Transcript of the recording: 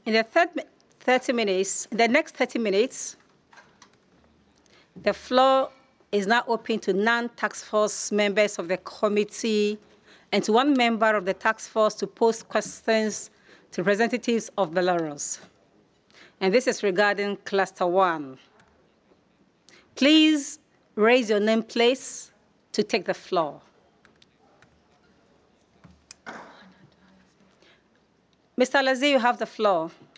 In the next 30 minutes, the floor is now open to non-task force members of the committee and to one member of the task force to pose questions to representatives of Belarus. And this is regarding Cluster 1. Please raise your name, please, to take the floor. Mr. Lazi, you have the floor.